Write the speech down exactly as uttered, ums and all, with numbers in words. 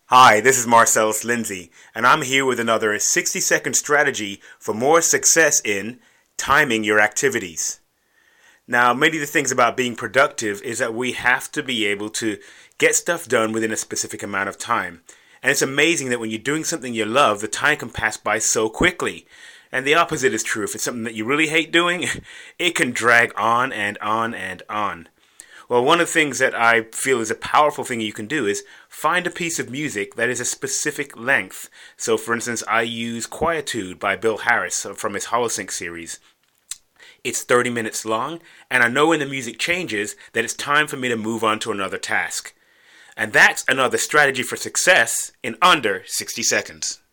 Hi, this is Marcellus Lindsay, and I'm here with another sixty second strategy for more success in timing your activities. Now, many of the things about being productive is that we have to be able to get stuff done within a specific amount of time. And it's amazing that when you're doing something you love, the time can pass by so quickly. And the opposite is true. If it's something that you really hate doing, it can drag on and on and on. Well, one of the things that I feel is a powerful thing you can do is find a piece of music that is a specific length. So, for instance, I use Quietude by Bill Harris from his Holosync series. It's thirty minutes long, and I know when the music changes that it's time for me to move on to another task. And that's another strategy for success in under sixty seconds.